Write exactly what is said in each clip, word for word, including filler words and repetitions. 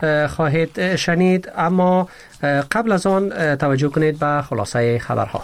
خواهید شنید، اما قبل از آن توجه کنید به خلاصه خبرها.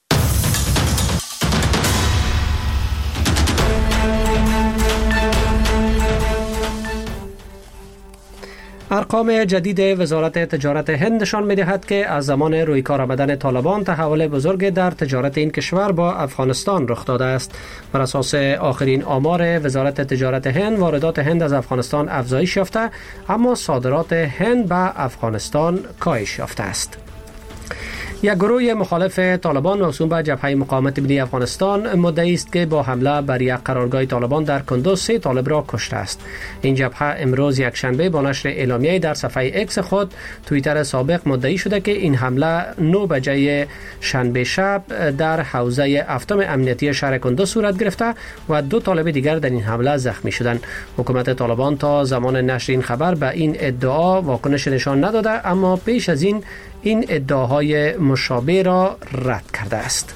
ارقام جدید وزارت تجارت هند نشان می‌دهد که از زمان رویکار آمدن طالبان تحول بزرگ در تجارت این کشور با افغانستان رخ داده است. بر اساس آخرین آمار وزارت تجارت هند، واردات هند از افغانستان افزایش یافته، اما صادرات هند به افغانستان کاهش یافته است. یک گروه مخالف طالبان موسوم به جبهه مقاومت ملی افغانستان مدعی است که با حمله بر یک قرارگاه طالبان در کندوز سه طالب را کشته است. این جبهه امروز یک شنبه با نشر اعلامیه در صفحه اکس خود توییتر سابق مدعی شده که این حمله نه بجه شنبه شب در حوزه هفتم امنیتی شهر کندوز صورت گرفته و دو طالب دیگر در این حمله زخمی شدند. حکومت طالبان تا زمان نشر این خبر به این ادعا واکنش نشان نداده، اما پیش از این این ادعاهای مشابه را رد کرده است.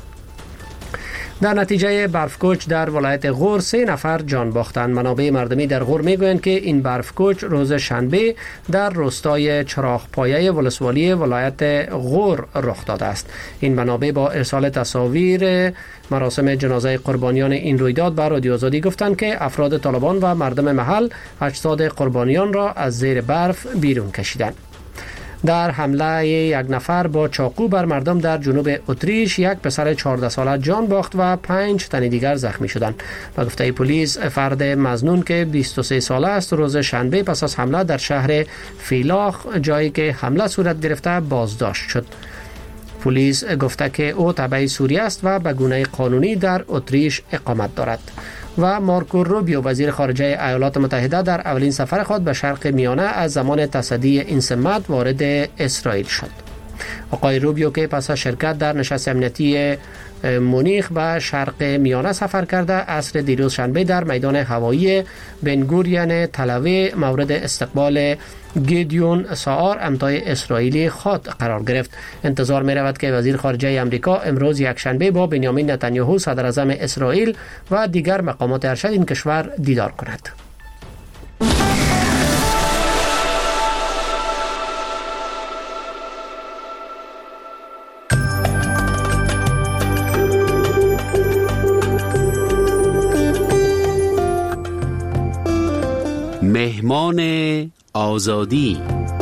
در نتیجه برفکوچ در ولایت غور سه نفر جان باختند. منابع مردمی در غور میگویند که این برفکوچ روز شنبه در روستای چراغپایه ولسوالی ولایت غور رخ داده است. این منابع با ارسال تصاویر مراسم جنازه قربانیان این رویداد به رادیو آزادی گفتند که افراد طالبان و مردم محل اجساد قربانیان را از زیر برف بیرون کشیدند. در حمله یک نفر با چاقو بر مردم در جنوب اتریش یک پسر چهارده ساله جان باخت و پنج تن دیگر زخمی شدند. به گفته پلیس، فرد مظنون که بیست و سه ساله است روز شنبه پس از حمله در شهر فیلاخ، جایی که حمله صورت گرفته، بازداشت شد. پلیس گفته که او تبع سوریه است و به گونه قانونی در اتریش اقامت دارد. و مارکو روبیو وزیر خارجه ایالات متحده در اولین سفر خود به شرق میانه از زمان تصدی این سمت وارد اسرائیل شد. آقای روبیو که پس از شرکت در نشست امنیتی مونیخ به شرق میانه سفر کرده، عصر دیروز شنبه در میدان هوایی بنگوریون تل‌آویو مورد استقبال گیدیون ساعر امضای اسرائیلی خود قرار گرفت. انتظار می رود که وزیر خارجه امریکا امروز یک شنبه با بنیامین نتانیاهو صدر اعظم اسرائیل و دیگر مقامات ارشد این کشور دیدار کند. مهمان آزادی.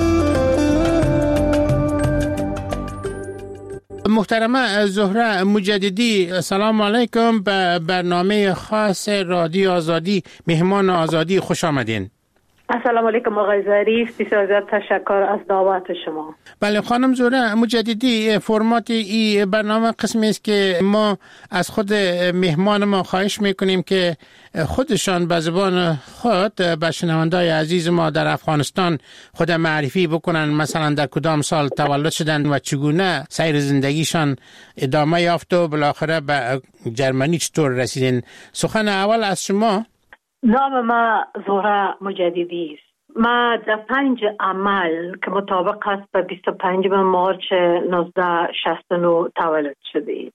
محترمه زهره مجددی، سلام علیکم. به برنامه خاص رادیو آزادی مهمان آزادی خوش آمدین. السلام علیکم آقای ظریف، بسیار زیاد تشکر از دعوت شما. بله خانم زهره مجددی، فرمات این برنامه قسمی است که ما از خود مهمان ما خواهش میکنیم که خودشان به زبان خود به شنوندای عزیز ما در افغانستان خود معرفی بکنن، مثلا در کدام سال تولد شدن و چگونه سیر زندگیشان ادامه یافت و بالاخره به جرمنی چطور رسیدن. سخن اول از شما. نام ما زهره مجددی است. ما در پنج عمل که مطابق است به بیست و پنجم مارچ نوزده شصت و نه تولد شده.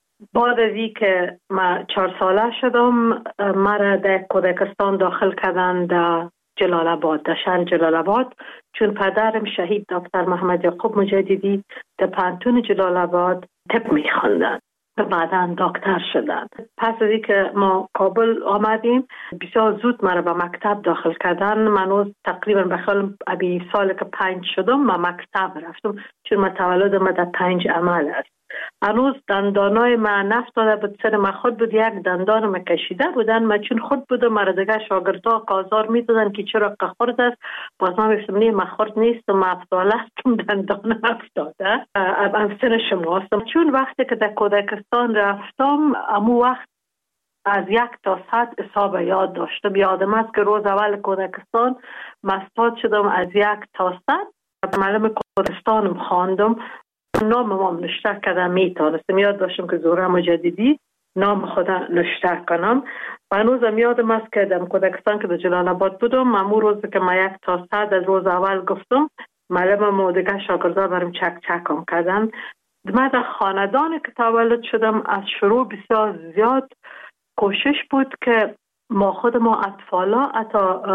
بعد از این که ما چهار ساله شدم، مرا در کودکستان داخل کردن در جلال آباد، در شهر جلال آباد، چون پدرم شهید دکتر محمد یعقوب مجددی در پانتون جلال آباد طب می‌خواندن و بعداً دکتر شدن. پس از اینکه ما کابل آمدیم، بسیار زود مرا به مکتب داخل کردن. من تقریبا به خیال ابی سال که پنج شدم ما مکتب رفتم، چون ما تولد ما در پنج عمل است. هنوز دندانای من نفتاده بود، سر ما خود بود، یک دندان ما کشیده بودن. ما چون خود بودم، مرا دیگه شاگردها کازار میدادن که چرا خورد است. باز ما میفتم نه ما خورد نیست، ما افتاله هستم، دندان افتاده. ام سن شما هستم. چون وقتی که در کودکستان رفتم، امو وقت از یک تا صد حساب یاد داشتم. یادم است که روز اول کودکستان مستاد شدم از یک تا صد. معلم کودکستانم خواندم، نام ما نشته کردم، میتونستم. یاد داشتم که زهره مجددی نام خدا نشته کنم. و هنوزم یادم است که در کودکستان که در جلال آباد بودم، امو روز که ما یک تا صد از روز اول گفتم، معلم ما دیگه شاگردا برام چک چکم کردن. من در خاندانی که تولد شدم، از شروع بسیار زیاد کوشش بود که ما خود ما اطفالا حتی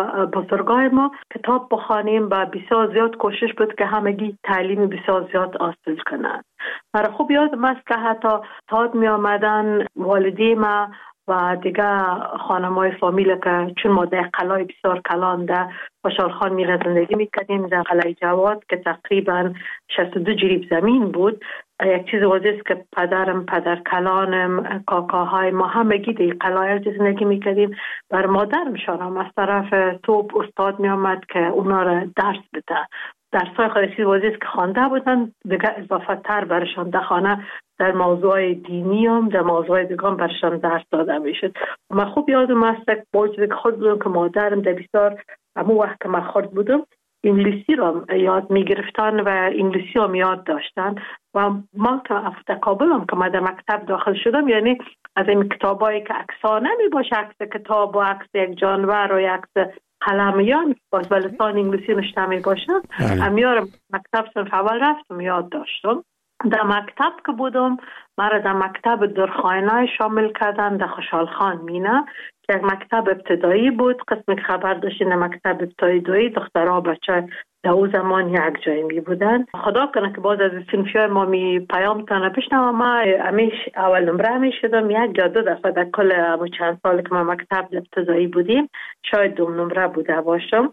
بزرگای ما کتاب بخوانیم و بسیار زیاد کوشش بود که همگی تعلیم بسیار زیاد حاصل کنند. برای خوب یادم است که حتی تاد می آمدن والدی ما و دیگه خانمای فامیل که چون ما در قلعه بسیار کلان در خوشحال خان میره زندگی میکردیم در قلعه جواد که تقریبا شصت و دو جریب زمین بود. یک چیز واضح است که پدرم، پدر کلانم، کاکاهای ما همگی در قلعه زندگی میکردیم. بر مادرم شانم از طرف توپ استاد میامد که اونا را درس بده. درسای خودشی واضح است که خوانده بودن، دیگه اضافه تر برشان در خانه در موضوع دینی هم در موضوع دیگه هم برشان درس داده میشد. من خوب یادم است که باید خود بودم که مادرم در بسیار همون وقت که من خورد بودم انگلیسی را یاد میگرفتن و انگلیسی هم یاد داشتن و من که افته کابلم که من در مکتب داخل شدم، یعنی از این کتابایی که عکسانه می باشه، عکس کتاب و عکس یک جانور و عکس قلمیان باز به لسان انگلیسی نشته می باشه، امیار مکتب صنف اول رفتم یاد داشتم. در مکتب که بودم مرا در مکتب درخواینه شامل کردن در خوشحال خان مینه که یک مکتب ابتدایی بود. قسم که خبر داشتین در مکتب ابتدایی دخترها بچه در او زمان یک جایی می بودن. خدا کنه که باز از سنفیای ما می پیام تانه بشنم. ما همیش اول نمره می شدم، یک یا دو دفعه در کل همون چند سال که ما مکتب ابتدایی بودیم شاید دوم نمره بوده باشم.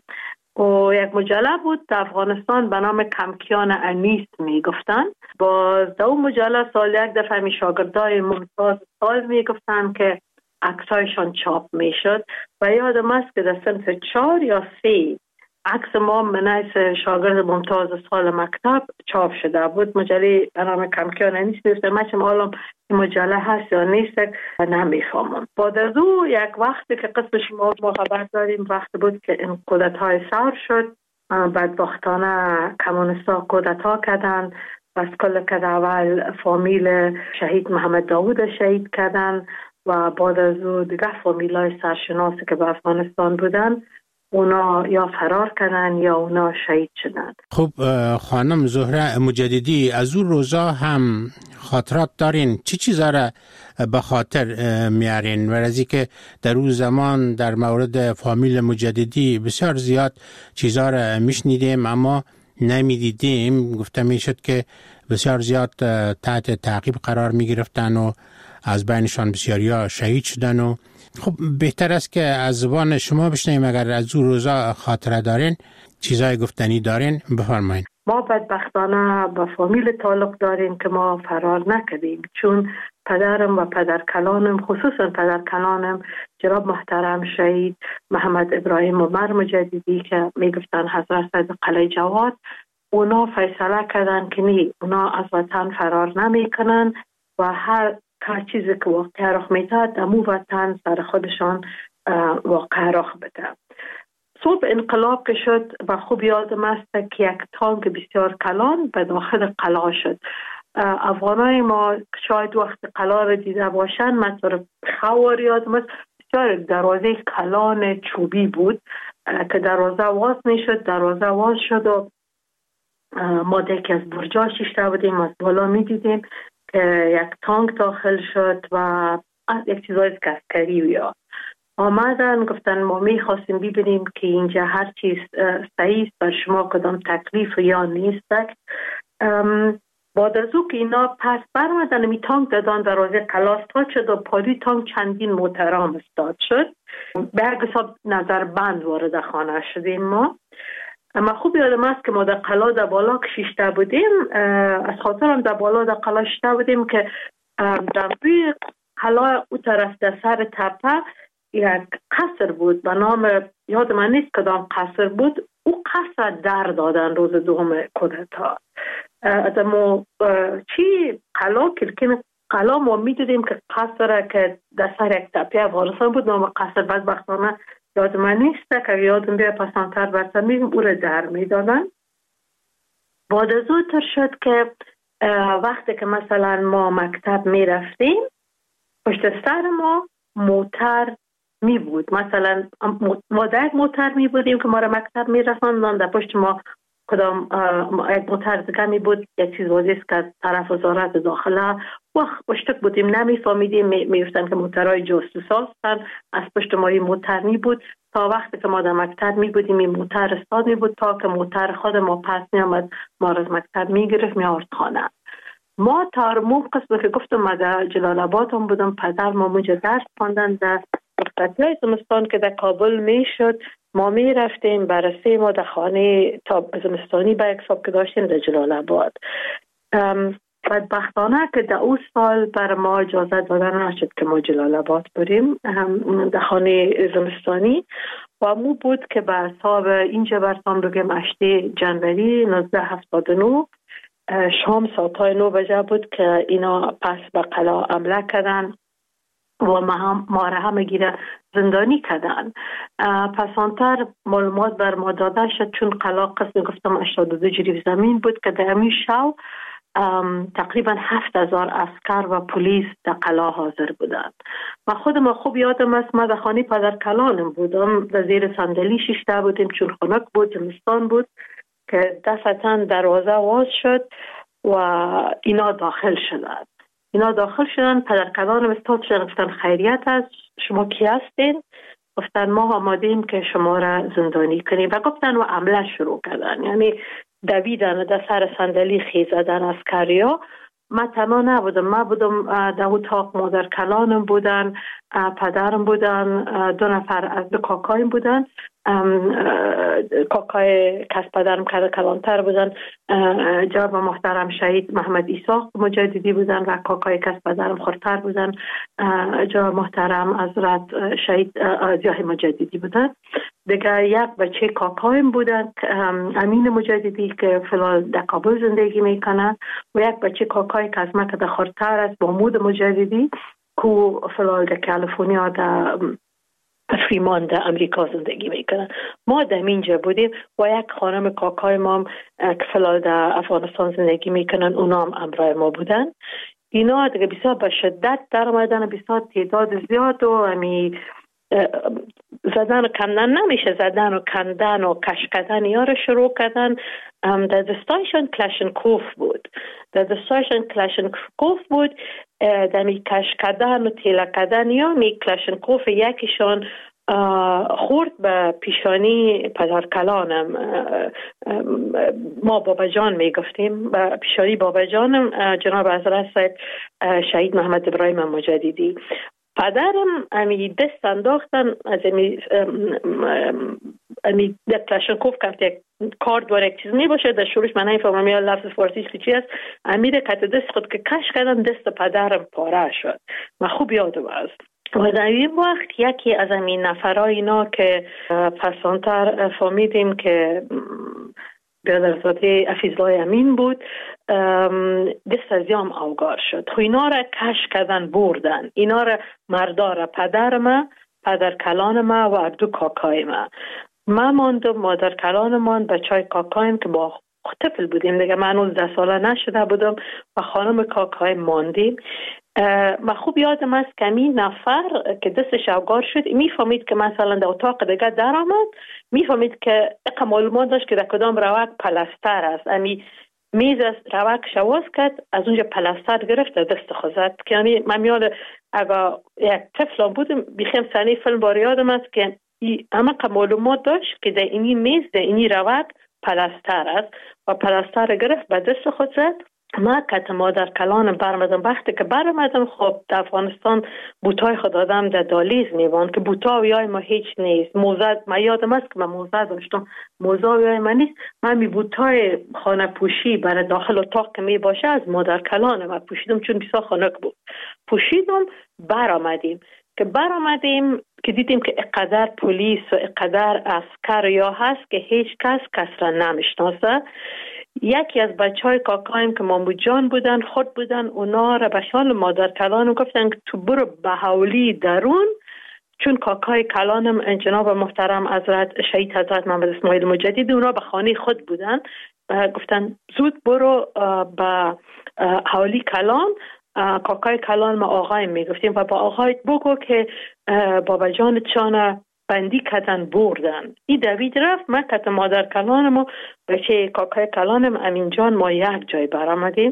و یک مجله بود در افغانستان به نام کمکیان انیس می گفتن. باز در اون مجله سال یک دفعه می شاگردای ممتاز سال می گفتن که عکسایشان چاپ می شد و یادم است که در صنف چهار یا سه عکس ما منیس شاگرد ممتاز سال مکتب چاپ شده بود. مجله به نام کمکیان انیس می گفتن. من چم حالا این مجله هست یا نیست نمیفهمم. بعد از او یک وقتی که قسم شما ما خبر داریم وقت بود که این کودتای سر شد، بدبختانه کمونستا کودتا کردن و از کل که اول فامیل شهید محمد داوود شهید کردن و بعد از او دیگه فامیلای سرشناسی که به افغانستان بودن اونا یا فرار کردن یا اونا شهید شدن. خب خانم زهره مجددی، از اون روزا هم خاطرات دارین؟ چی چیزا را به خاطر میارین؟ و از اینکه در اون زمان در مورد فامیل مجددی بسیار زیاد چیزا را میشنیدیم اما نمیدیدیم. گفته میشد که بسیار زیاد تحت تعقیب قرار میگرفتن و از بینشان بسیاریا شهید شدن. و خب بهتر است که از زبان شما بشنویم. اگر از اون روزا خاطره دارین، چیزای گفتنی دارین، بفرمایید. ما بدبختانه با فامیل تعلق داریم که ما فرار نکردیم، چون پدرم و پدر کلانم، خصوصا پدر کلانم جناب محترم شهید محمد ابراهیم عمر مجددی که میگفتن حضرت سید قلعه جواد، اونا فیصله کردن که نی، اونا از وطن فرار نمی کنن و هر هر چیزی که واقع رخ میداد امو وطن سر خودشان واقع رخ بده. صبح انقلاب که شد و خوب یادم است که یک تانک بسیار کلان به داخل قلعه شد. افغانای ما شاید وقت قلعه را دیده باشن، مثلا خوار یادم است بسیار دروازه کلان چوبی بود که دروازه واز میشد، دروازه واز شد و ما دیگه از برجا شیشته بودیم، از بالا میدیدیم که یک تانک داخل شد و یک چیزای عسکری یا آمدن گفتن ما میخواستیم ببینیم که اینجا هر چیز صحیح است، بر شما کدام تکلیف یا نیست. بعد از او که اینا پس برمدن می تانک دادن دروازه قلعه استاد شد و پالی تانک چندین محترم استاد شد. به هر حساب نظر بند وارد خانه شدیم ما. اما خوب یادم است که ما در قلعه در بالا کشیشته بودیم، از خاطرم در بالا در قلعه شده بودیم که در روی قلعه او طرف در سر تپه یک قصر بود به نام، یاد من نیست کدام قصر بود، او قصر در دادن روز دوم کودتا. ما چی قلعه کلکین قلعه ما میدیدیم که قصر که در سر یک تپه افغانستان بود، نام قصر بدبختانه یاد من نیست که یادم بیا پسانتر برسن میگم او را در میدادن. بعد از او تر شد که وقتی که مثلا ما مکتب میرفتیم پشت سر ما موتر می بود، مثلا ما در یک موتر می بودیم که ما را مکتب می رساندن، در پشت ما کدام یک موتر دیگه می بود، یک چیز واضح است که طرف وزارت داخله وقت پشتک بودیم نمیفهمیدیم، میفتن که موترهای جاسوس هستن، از پشت ما این موتر می بود. تا وقتی که ما در مکتب می بودیم این موتر استاد می بود تا که موتر خود ما پس می آمد، ما از مکتب می گرفت می آورد خانه. ما تا مو قسم که گفتم ما در جلال آباد هم بودم، پدر ما اونجا درس خواندن در وقتی زمستان که در کابل می شد ما می رفتیم بررسی ما در خانه تا زمستانی به حساب که داشتیم در جلال آباد. بدبختانه که در اون سال بر ما اجازه دادن نشد که ما جلال آباد بریم در خانه زمستانی و مو بود که به حساب اینجا برسان بگیم هشتم جنوری نوزده هفتاد و نه شام ساعتای نو بجه بود که اینا پس به قلعه حمله کردن و ما, هم ما را همه گیره زندانی کردن. پسانتر معلومات بر ما داده شد چون قلعه قسم گفتم هشتاد و دو جریب زمین بود که در همین شو تقریبا هفت هزار عسکر و پلیس در قلعه حاضر بودند. و خودم خوب یادم است ما در خانه پدر کلانم بودم، در زیر صندلی شیشته بودیم چون خنک بود، زمستان بود که دفعتاً دروازه واز شد و اینا داخل شدند. اینا داخل شدن، پدر کلانم استاد شدن، گفتن خیریت است، شما کی هستین؟ گفتن ما آمادیم که شما را زندانی کنیم و گفتن و عمله شروع کردن، یعنی دویدن در سر صندلی خیز زدن عسکریا. ما تنها نبودم، ما بودم در اتاق مادر کلانم بودن، پدرم بودن، دو نفر از دو کاکایم بودن، کاکای کس پدرم کلانتر بودن، جناب محترم شهید محمد ایساق مجددی بودن و کاکای کس پدرم خورتر بودن، جناب محترم حضرت شهید ضیاء مجددی بودن. دیگه یک بچه کاکایم بودن امین مجددی که فلال در کابل زندگی میکنن و یک بچه کاکای که از مکه خورتر است محمود مجددی که فلال در کالیفرنیا در فریمان در امریکا زندگی میکنن. ما در اینجا بودیم و یک خانم کاکای ما که فلال در افغانستان زندگی میکنن اونا هم امرای ما بودن. اینا دیگه بسیار به شدت در آمدن، بسیار تعداد زیاد و امی زدن و کندن نمیشه، زدن و کندن و کش کردن یا رو شروع کردن. در دستایشان کلاشنکوف بود، در دستایشان کلاشنکوف بود، در می کش کردن و تیله کردن یا می کلاشنکوف یکیشان خورد به پیشانی پدر کلانم، ما بابا جان می گفتیم، به پیشانی بابا جانم جناب حضرت شهید محمد ابراهیم مجددی. پدرم امی دست انداختن از امی امی در کلاشنکوف که یک کارد و یک چیز می باشه در شروعش من نمیفهمم یا لفظ فارسیش که چی است، امی در کت دست خود که کش کردن دست پدرم پاره شد. من خوب یادم است. و در این وقت یکی از این نفرای اینا که پسانتر فهمیدیم که برادرزاده حفیظالله امین بود دست از یام اوگار شد. خو اینا را کش کردن بردن، اینا را مردا را پدر ما، پدر کلان ما و دو کاکای ما. ما ماندم، مادر کلان من، بچای کاکایم که با طفل بودیم دیگه، من نوزده ساله نشده بودم و خانم کاکای ماندیم. ما خوب یادم است که این نفر که دستش اوگار شد میفهمید که مثلا در اتاق دیگه در آمد، میفهمید که اقا معلومات داشت که در کدام روک پلستر است، امی میز است روک شواز کرد، از اونجا پلستر گرفت در دست خوزد. که یعنی من میاد اگه یک طفل بودم بیخیم سنی فیلم بار یادم است که اما معلومات داشت که در اینی میز در اینی روک پلستر است و پلستر گرفت به دست خود زد. ما کت مادر کلانم برمدم، وقتی که برمدم خب در افغانستان بوتای خود آدم در دالیز میوان که بوتاویای ما هیچ نیست، موزه ما یادم است که من موزه داشتم، موزاویای ما نیست، من می بوتای خانه پوشی برای داخل اتاق که می باشه از مادر کلانم من پوشیدم چون بسیار خنک بود، پوشیدم برآمدیم. که برآمدیم که دیدیم که اقدر پلیس و اقدر عسکر یا هست که هیچ کس کس را نمیشناسه. یکی از بچه های کاکایم که محمود جان بودن خود بودن، اونا را به شان مادر کلانم گفتن که تو برو به حولی درون، چون کاکای کلانم جناب محترم حضرت شهید حضرت محمد اسماعیل مجددی اونا به خانه خود بودن، گفتن زود برو به حولی کلان. کاکای کلان ما آقایم میگفتیم و با آقایت بگو که بابا جان چانه بندی کردن بردن. این دوید رفت، من کت مادر کلانم و بچه کاکای کلانم امین جان ما یک جای برآمدیم.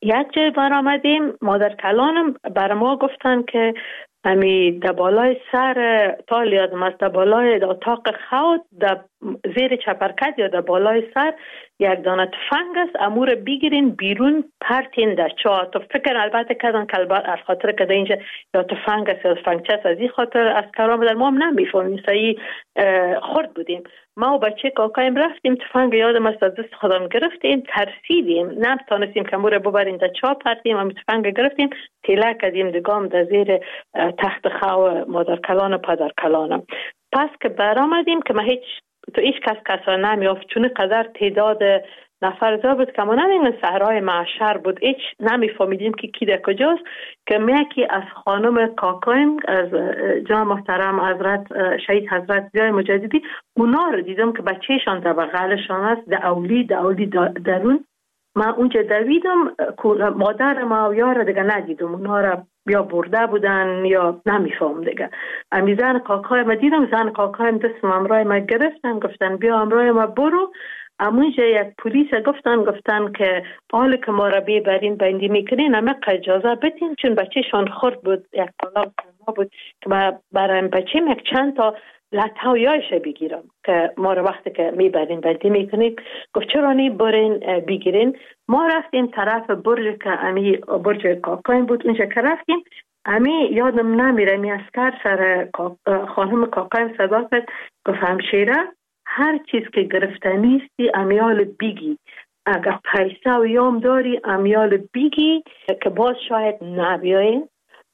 یک جای برآمدیم، مادر کلانم بر ما گفتن که امی در بالای سر تال یادم است، در بالای اتاق خواب در زیر چپرکت یا در بالای سر یک دانه تفنگ است، امور بگیرین بیرون پرتین در چاه. تو فکر البته کردن که از خاطر که در اینجا یا تفنگ است یا تفنگ چست، از این خاطر از کرام بدن ما هم نمیفهمیم، سعی خورد بودیم. ما و بچه کاکایم رفتیم، تفنگ یادم است از دست خودم گرفتیم، ترسیدیم، نمیتونستیم که امور ببریم در چاه پرتیم، اما تفنگ گرفتیم تیله کردیم دگام در زیر تخت خواب مادر کلان و پدر کلانم. پس که برآمدیم که ما هیچ تو هیچ کس کسا نمیافت، چون قدر تعداد نفر زیاد بود که ما نمیدونیم صحرای معشر بود، هیچ نمیفهمیدیم که کی در کجاست. که یکی از خانم کاکایم از جناب محترم حضرت شهید حضرت ضیای مجددی، اونا رو دیدم که بچهشان در بغلشان است، در اولی در اولی درون. من اونجا دویدم، مادر ما و یار دیگه ندیدم، اونا رو یا برده بودن یا نمیفهم دیگه. امی زن کاکای ما دیدم، زن کاکایم دستم امرای ما گرفتن، گفتن بیا امرای ما برو. امونجا یک پلیس گفتن گفتن که حال که ما را بیبرین بندی میکنین اما اجازه بدین، چون بچه شان خورد بود، یک طلاق ما بود که ما برای بچه یک چند تا لطویایش بگیرم که ما را وقتی که میبرین بندی میکنین. گفت چرا نی برین بگیرین. ما رفتیم طرف برج که امی برج کاکایم بود، اونجا که رفتیم امی یادم نمیره می اسکر سر خانم کاکایم صدا کرد، گفت همشیره هر چیز که گرفته نیستی امیال بیگی، اگر پیسه و یام داری امیال بیگی که باز شاید نبیایی.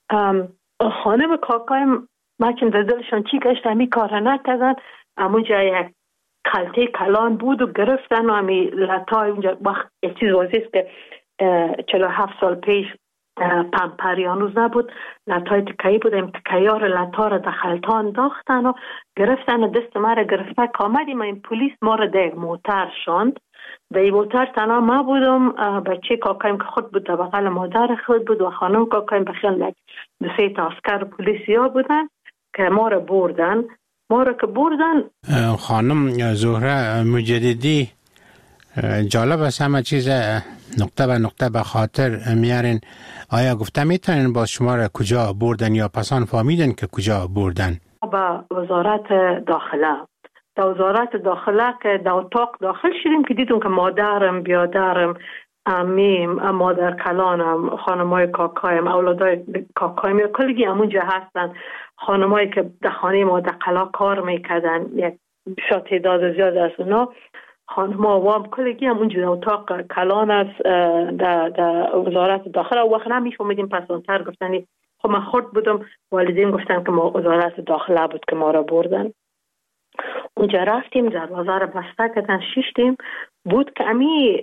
خانم کاکایم مچن در دلشان چی گشت امی کار نکردن، امونجا یک کلته کلان بود و گرفتن و امی لطای اونجا وقت یک چیز وزیست که چلو هفت سال پیش پمپریانوز نبود، لطای تکایی بود، این تکایار لطا را دخلتان داختن و گرفتن و دست ما را گرفته که آمدیم. این پولیس ما را در موتر شاند، در این موتر تنها ما بودم، بچه کاکایم که خود بود در بغل مادر خود بود و خانم کاکایم بخیل دو سه تا اسکر پلیسی ها بودن که ما را بردن. ما را که بردن، خانم زهره مجددی جالب است، همه چیز نقطه به نقطه به خاطر میارین. آیا گفته میتونین با شما را کجا بردن یا پسان فهمیدن که کجا بردن؟ با وزارت داخله، در وزارت داخله که در اتاق داخل شدیم که دیدم که مادرم، بیادرم، امیم، مادر کلانم، خانمای کاکایم، اولادای کاکایم یا کلگی همونجا هستن. خانمایی که در خانه ما در قلا کار میکردن، یک بسیار تعداد زیاد از اونا خانم‌ها و هم کلگی هم اونجا در اتاق کلان است در, در وزارت داخله. و وقت نمیفهمیدیم، پس اونتر گفتن خب من خورد بودم، والدین گفتن که ما وزارت داخله بود که ما را بردن. اونجا رفتیم، دروازه را بسته کردن، شیشتیم بود که امی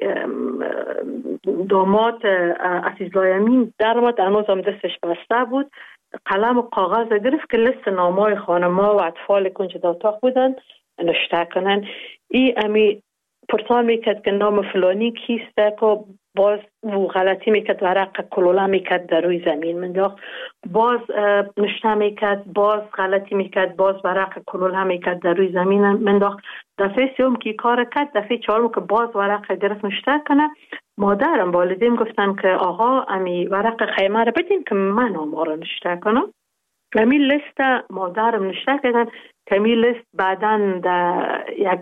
داماد عزیزالله امین در آمد، هنوز هم دستش بسته بود، قلم و کاغذ گرفت که لیست نامای خانم‌ها و اطفال که اونجا در اتاق بودن نوشته کنن. ای امی پرسان میکرد که نام فلانی کیسته، که باز و غلطی میکرد، ورق کلوله میکرد در روی زمین منداخت، باز نشته میکرد، باز غلطی میکرد، باز ورق کلوله میکرد در روی زمین منداخت. دفعه سیوم که کار کرد، دفعه چهارم که باز ورق گرفت نشته کنه. مادرم والدین گفتن که آقا امی ورق خیمه رو بدین که من آما رو نشته کنم. امی لیست مادرم نشته کردن که امی لیست بعدن در یک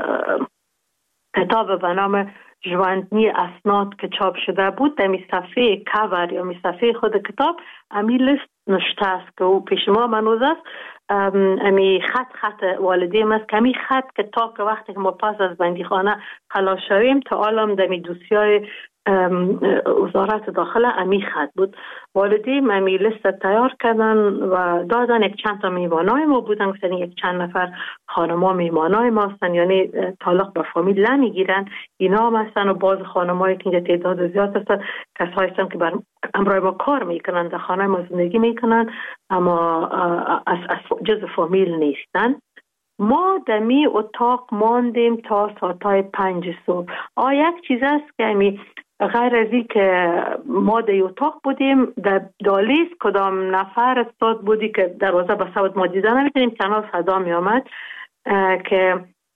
کتاب به نام ژواندنی اسناد که چاپ شده بود، در می صفحه کاور یا می صفحه خود کتاب امی لیست نشته است که او پیش ما منوز است. امی خط خط والدیم است که امی خط که تا که وقتی که ما پاس از بندی خانه خلاص شویم تا عالم در می دوسیای وزارت داخله امی خط بود. والدین امی لیست تیار کردن و دادن. یک چند تا میمانای ما بودن، گفتن یک چند نفر خانما میمانای ما هستن، یعنی تعلق به فامیل نمیگیرن، اینا هم هستن. و باز خانمایی که اینجا تعداد زیاد هستن کسایی هستن که بر امرای ما کار میکنن، در خانه ما زندگی میکنن اما از, از جز فامیل نیستن. ما دمی اتاق ماندیم تا ساعتای پنج صبح. آ یک چیز است که امی غیر از این که ما در اتاق بودیم، در دالیز کدام نفر استاد بودی که دروازه بسته بود ما دیدن نمیتونیم، چنان صدا می آمد که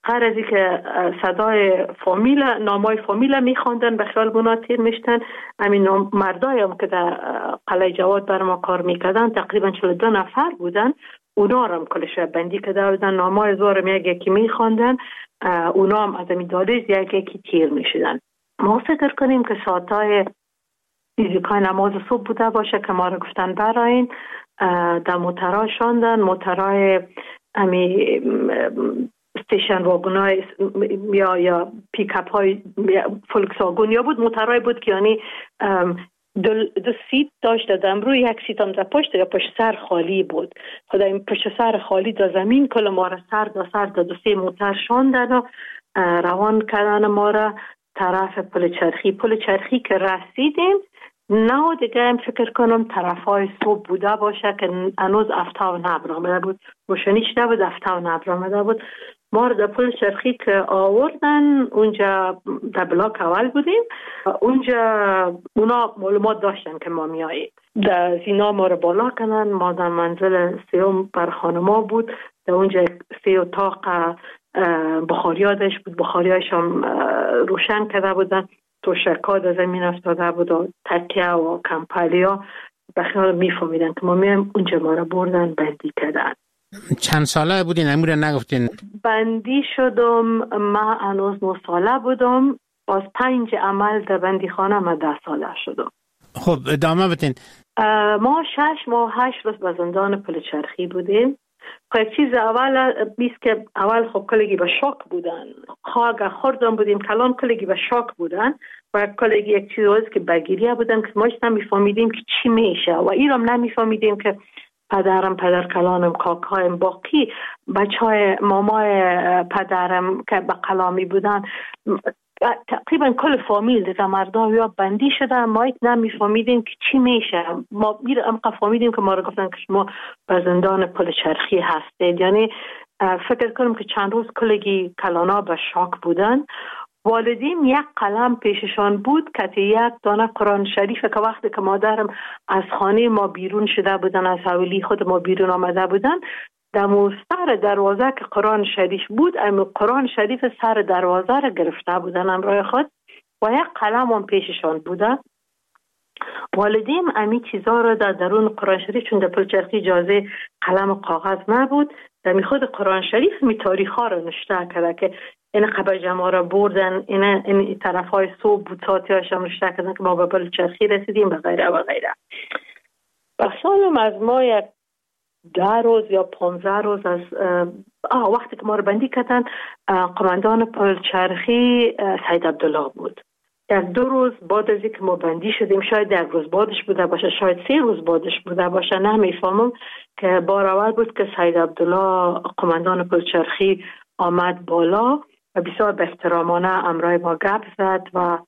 هر ازی که صدای فامیل نامای فامیل میخواندن به خیال بنا تیر میشتن. همین مردای هم که در قلعه جواد بر ما کار میکردن تقریبا چهل و دو نفر بودن، اونا هم کلش بندی کرده بودن، نامای زورم یک یکی میخواندن، اونا هم از این دالیز یک یکی تیر میشدن. ما فکر کنیم که ساعتای فیزیکای نماز صبح بوده باشه که ما رو گفتن براین در موترها شاندن. موترهای امی استیشن واگونای یا یا پیکاپ های فولکس واگون یا بود موترهای بود که یعنی دو, دو سیت داشت دادم روی یک سیت هم در پشت یا پشت سر خالی بود. خدا این پشت سر خالی دا زمین کل ما را سر دا سر دا دو سی موتر شاندن و روان کردن ما را طرف پل چرخی. پل چرخی که رسیدیم نه دیگه هم فکر کنم طرف های صبح بوده باشه که هنوز افتاو نبر آمده بود، روشنی شده بود، افتاو نبر آمده بود. ما رو در پل چرخی که آوردن اونجا در بلاک اول بودیم، اونجا اونا معلومات داشتن که ما میاییم. در زینا ما رو بالا کنن، ما در منزل سیوم بر خانما بود، در اونجا سی اتاق بخاریادش بود، بخاریاش هم روشن کرده بودن، تو شکا در زمین افتاده بود و تکیه و کمپالیا. بخیال میفهمیدن که ما میایم، اونجا ما رو بردن بندی کردن. چند ساله بودین؟ امور نگفتین. بندی شدم ما هنوز نه ساله بودم، باز پنج عمل در بندی خانه ما ده ساله شدم. خب ادامه بتین. ما شش ماه هشت روز به زندان پل چرخی بودیم. خب چیز اول بیست که اول خب کلگی به شاک بودن، خواهد خوردن بودیم کلان کلگی به شاک بودن و کلگی یک چیز روز که بگیریه بودن که ما نمیفهمیدیم که چی میشه و ایرام نمیفهمیدیم که پدرم پدر کلانم کاکایم باقی بچه های مامای پدرم که به کلامی بودن تقریبا کل فامیل دیگه مردم یا بندی شده، ما نمیفهمیدیم که چی میشه. ما میرم فهمیدیم که ما رو گفتن که شما به زندان پل چرخی هستید. یعنی فکر کنم که چند روز کلگی کلانا به شاک بودن. والدین یک قلم پیششان بود که یک دانه قرآن شریف که وقتی که مادرم از خانه ما بیرون شده بودن، از حویلی خود ما بیرون آمده بودن، در سر دروازه که قرآن شریف بود، اما قرآن شریف سر دروازه را گرفته بودن همراه خود و یک قلم هم پیششان بوده. والدین امی چیزا را در درون قرآن شریف، چون در پل چرخی اجازه قلم و کاغذ نبود، در می خود قرآن شریف می تاریخ ها را نشته کرده که این قبل جمعه را بردن، این, این طرف های صبح بود، ساعتی هاش هم نشته کردن که ما به پل چرخی رسیدیم و غیره و غیره. بخشالم از ما یک ده روز یا پانزده روز از آه وقتی که ما رو بندی کردن، قماندان پل چرخی سید عبدالله بود. یک دو روز بعد از اینکه ما بندی شدیم، شاید یک روز بعدش بوده باشه، شاید سه روز بعدش بوده باشه، نمیفهمم، که بار اول بود که سید عبدالله قماندان پل چرخی آمد بالا و بسیار به احترامانه امرای ما گپ زد و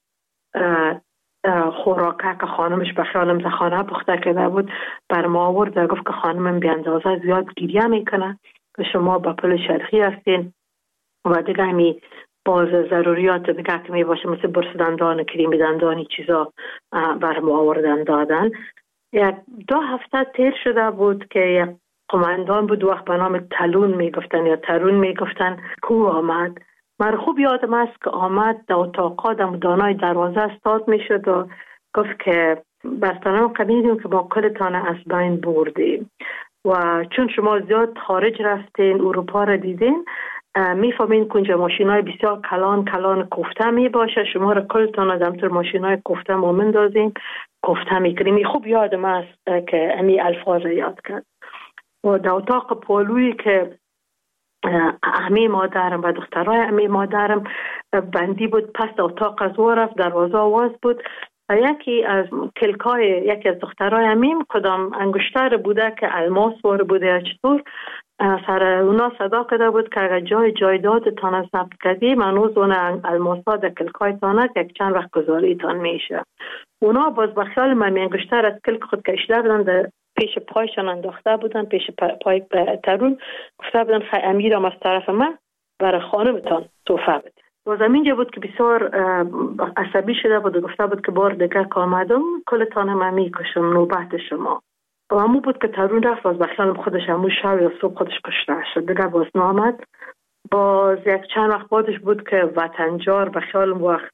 خوراکه که خانمش به خیالم در خانه پخته کرده بود بر ما آورد و گفت که خانمم بی اندازه زیاد گریه میکنه که شما با پل چرخی هستین و دیگه همی باز ضروریات دیگه که می باشه مثل برس دندان، کریم دندانی چیزا بر ما آوردن دادن. یک دو هفته تیر شده بود که یک قماندان بود وقت به نام تلون میگفتن یا ترون میگفتن کو آمد. من خوب یادم است که آمد در اتاقا در دانای دروازه استاد میشد و گفت که بستانم قبیدیم که با کلتان از بین بردیم و چون شما زیاد خارج رفتین اروپا را دیدین میفهمین که اونجا ماشین های بسیار کلان کلان کوفته می باشه، شما را کلتان از همطور ماشین های کوفته ما مندازیم کوفته میکنیم. خوب یادم است که امی الفاظ یاد کرد. و در اتاق پالویی که امی مادرم و دخترای امی مادرم بندی بود، پس در اتاق از او رفت، دروازه آواز بود و یکی از کلکای یکی از دخترای امیم کدام انگشتر بوده که الماس وار بوده یا چطور سر اونا صدا کرده بود که اگر جای جایداد تان ثبت کردی منوز اون الماس ها در کلکای تانه که یک چند وقت گذاری تان میشه. اونا باز بخیال من انگشتر از کلک خود کشیده بودن در پیش پایشان انداخته بودن، پیش پای ترون گفته بودن خیلی امیرم از طرف من برای خانمتان توفه بده. باز اینجا بود که بسیار عصبی شده بود و گفته بود که بار دیگه که آمدم کلتان من میکشم نوبت شما. و همون بود که ترون رفت باز بخیالم خودش همون شب یا صبح خودش کشته شد. دیگه باز نامد باز یک چند وقت بعدش بود که وطنجار به خیال وقت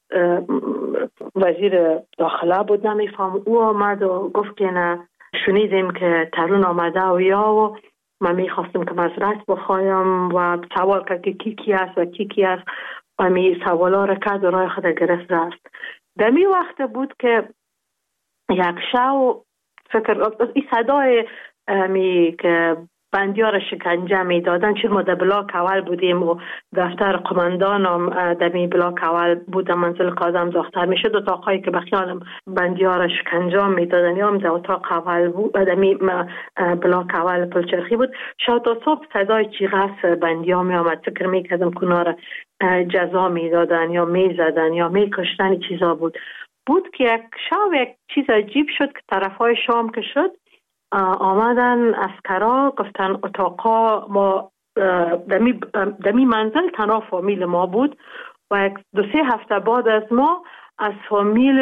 وزیر داخله بود نمیفهم، او آمد و گفت که نه شنیدیم که ترون آمده و یا و من میخواستم که معذرت بخوایم و سوال کرد که کی کی است و کی کی است و می سوالا را کرد و راه خود گرفت رفت. در می وقت بود که یک شو فکر این صدای می که بندیا را شکنجه می دادن، چون ما در بلاک اول بودیم و دفتر قماندان هم در می بلاک اول بود، منزل قاضم داختر می شد. اتاقایی که بخیالم بندیا را شکنجه می دادن یا هم در اتاق اول بود، در می بلاک اول پلچرخی بود. شاید تا صبح صدای چیغس بندیا می آمد، فکر می کردم کنار را جزا می دادن یا می زدن یا می کشتن چیزا بود. بود که یک شب یک چیز عجیب شد که طرفای شام که شد آمدن اسکرا گفتن اتاقا ما دمی, دمی منزل تنها فامیل ما بود و یک دو سه هفته بعد از ما از فامیل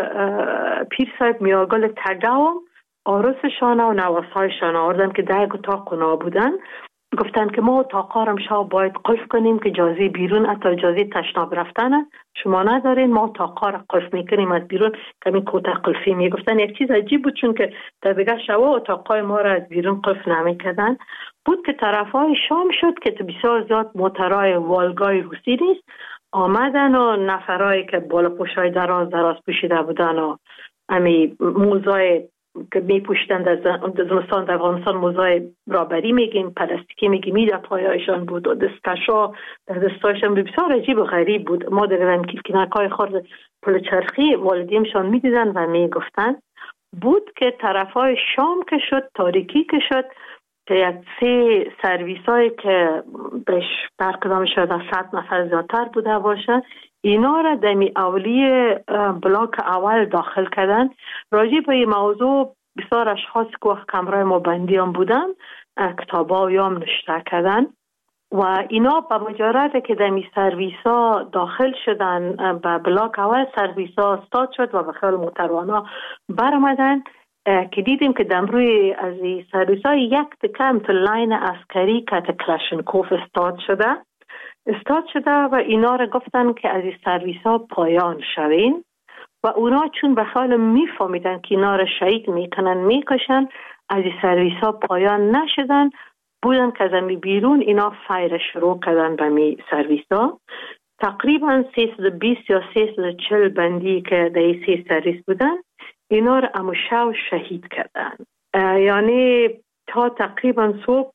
پیر صاحب میاگل تگاو آرسشان و نواسایشان آوردن که در اتاق کنا بودن. گفتن که ما اتاقا را شب باید قلف کنیم که اجازه بیرون حتی اجازه تشناب رفتن شما ندارین، ما اتاقا را قلف میکنیم از بیرون کمی کوته قلفی می. گفتن یک چیز عجیب بود چون که در دیگه شوا اتاقای ما را از بیرون قلف نمیکردن. بود که طرفای شام شد که بسیار زیاد موترهای والگای روسی نیست آمدن و نفرایی که بالا پوشای دراز دراز پوشیده بودن و امی موزای که می پوشتند از زمستان در افغانستان موزای رابری میگیم پلاستیکی میگیم می در پایایشان بود و دستکشا در دستایشان بسیار عجیب و غریب بود. ما در کنکای خورد پلچرخی والدیمشان میدیدن و میگفتن. بود که طرفای شام که شد تاریکی که شد که یک سه سرویس هایی که بهش برقدام شد از صد نفر زیادتر بوده باشه اینا را دمی اولی بلاک اول داخل کردن. راجع به این موضوع بسیار اشخاص که وقت کمرای ما بندی هم بودن کتابا هم نشته کردن و اینا به مجرد که دمی سرویس ها داخل شدن به بلاک اول سرویس ها استاد شد و به خیال موتروانا برمدن که دیدیم که دمروی از این سرویس ها یک تکم تو لاین عسکری که کلاشنکوف استاد شده استاد شده و اینا را گفتن که از این سرویس ها پایان شوین و اونا چون به خیال میفهمیدن که اینا را شهید میکنن میکشن از این سرویس ها پایان نشدن. بودن که از امی بیرون اینا فایر شروع کردن به می سرویس ها. تقریبا سیصد و بیست یا سیصد و چهل بندی که در این سی سرویس بودن اینا را امو شو شهید کردن. یعنی تا تقریبا صبح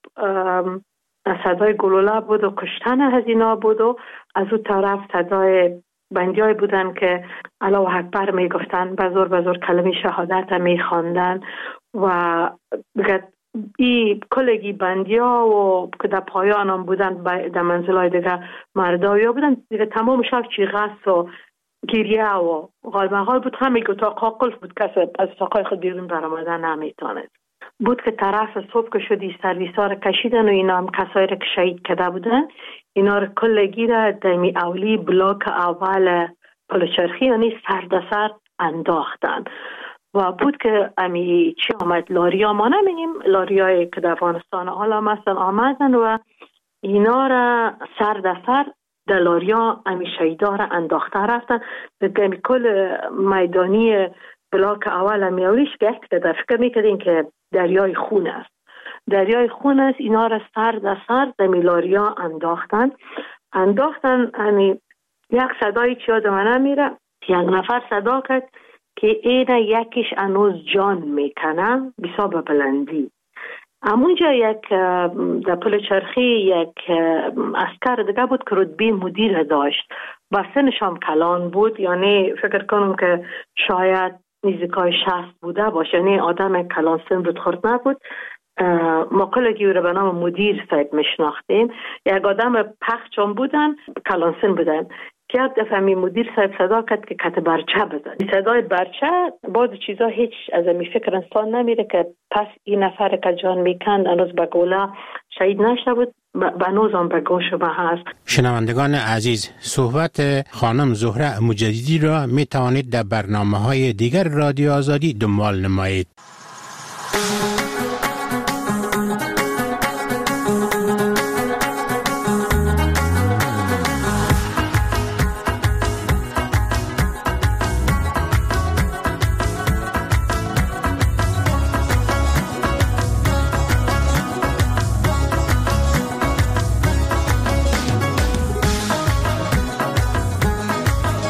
صدای گلوله بود و کشتن از اینا بود و از اون طرف صدای بندی های بودن که الله اکبر می گفتن بزرگ بزرگ کلمه شهادت می خواندن و ای کلگی بندی ها و که در پایان هم بودن در منزل های دیگه مردایی ها بودن دیگه تمام شب چیغس و گریه و غالمغال بود. همه اتاق ها قلف بود کسی از اتاقای خود بیرون برآمدن نمیتواند. بود که طرف صبح که شدی سرویس ها را کشیدن و اینا هم کسایی را که شهید کرده بودن اینا را کلگی را دمی اولی بلاک اول پلچرخی یعنی سردسر انداختن و بود که امی چی آمد لاریا ما نمیگیم لاریایی که در افغانستان حالا مثلا آمدن و اینا را سردسر در لاریا امی شهیدا را انداخته رفتن. دمی کل میدانی بلاک اول امی اولیش که یک در فکر میکردین که دریای خون است دریای خون است اینا را سر در سر در میلاریا انداختن انداختن همی یک صدایی چی آدم نمیره یک نفر صدا کرد که اینه یکیش انوز جان میکنه بسا به بلندی. همونجا یک در پلچرخی یک اسکر دیگه بود که رتبه مدیر داشت و سنش هم کلان بود یعنی فکر کنم که شاید نزدیکای شصت بوده باشه یعنی آدم کلان سن بود خورد نبود. ما کلگی رو به نام مدیر صاحب میشناختیم. یک آدم پخچ هم بودن کلان سن بودن که یک دفعه می مدیر صاحب صدا کرد که کت برچه بزن. صدای برچه بعض چیزا هیچ از می فکر انسان نمیره که پس این نفر که جان میکند انوز به گوله شهید نشده بود بنوز هم به گوش ما هست. شنوندگان عزیز صحبت خانم زهره مجددی را می توانید در برنامه های دیگر رادیو آزادی دنبال نمایید.